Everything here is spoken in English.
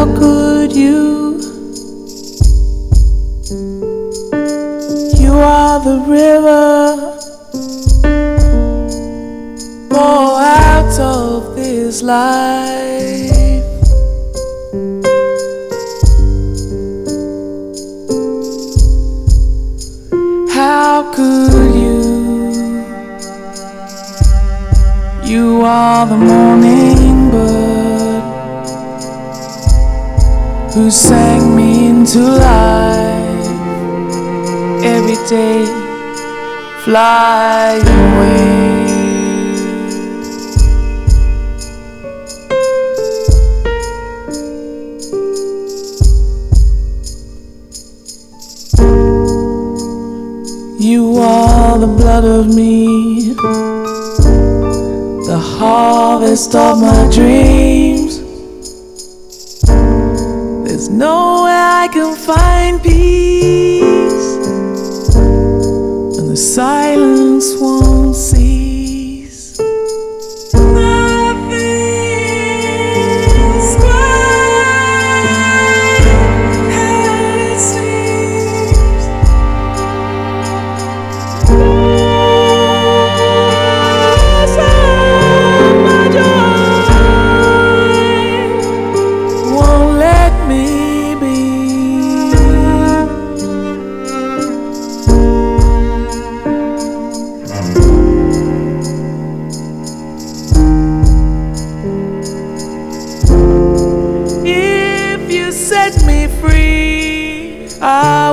How could you? You are the river, pour out of this life. How could you? You are the morning bird who sang me into life. Every day fly away. You are the blood of me, the harvest of my dreams. There's nowhere I can find peace, and the silence won't cease. Nothing's quite as it seems. Lost all my joy won't let me be. If you set me free, I